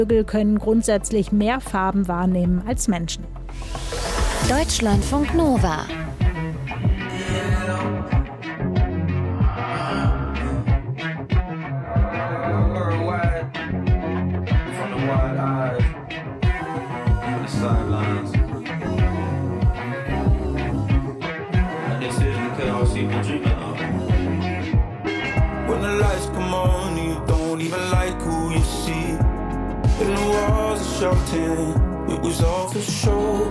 Vögel können grundsätzlich mehr Farben wahrnehmen als Menschen. Deutschlandfunk Nova. When the lights come on, you don't even like who you see. And the walls are shouting, it was all for show.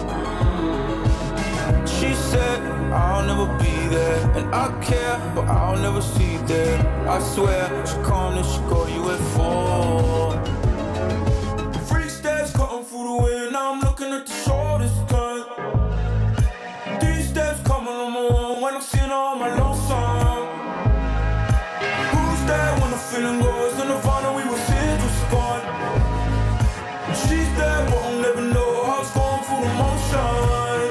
She said, I'll never be there, and I care, but I'll never see there. I swear, she come and she call you at 4. Free steps cutting through the wind, now I'm looking at the shoulders turn. These steps coming on my own when I'm seeing all my lonesome. Who's there when the feeling goes and the final we were seeing just gone? She's there, but I'll never know how it's going through the motion.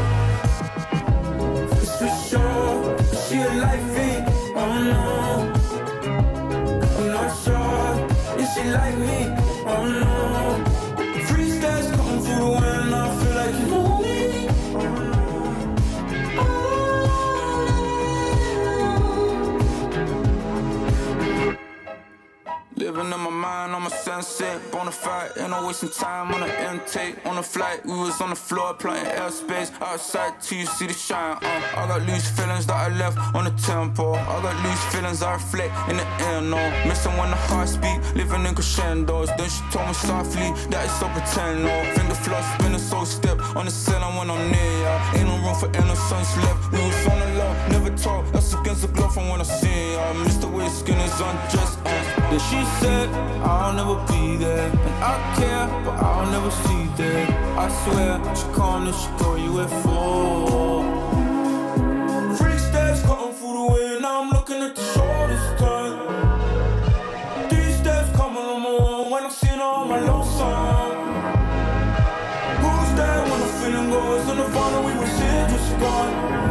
It's for sure, she a life in, oh no. I'm not sure, is she like me, oh no. Free steps coming through the wind, I feel like you know me, oh no. Living in my mind, I'm a sunset, bonafide, ain't no wasting time on the intake. On the flight, we was on the floor, playing airspace. Outside till you see the shine, I got loose feelings that I left on the tempo. I got loose feelings I reflect in the air, no. Missing when the heart speak, living in crescendos. Then she told me softly that it's so pretend, no. Finger floss, spinning so step on the ceiling when I'm near ya. Ain't no room for innocence left, we was on the low, never talk. That's against the glow from when I see ya. Miss the way skin is undressed, Then she said, I'll never be there, and I care, but I'll never see there. I swear, she come and she call you at 4. Free steps cutting through the wind, now I'm looking at the shoulders turn. These steps coming on my own when I'm seeing all my lonesome. Who's there when the feeling goes and the final we were seeing just gone?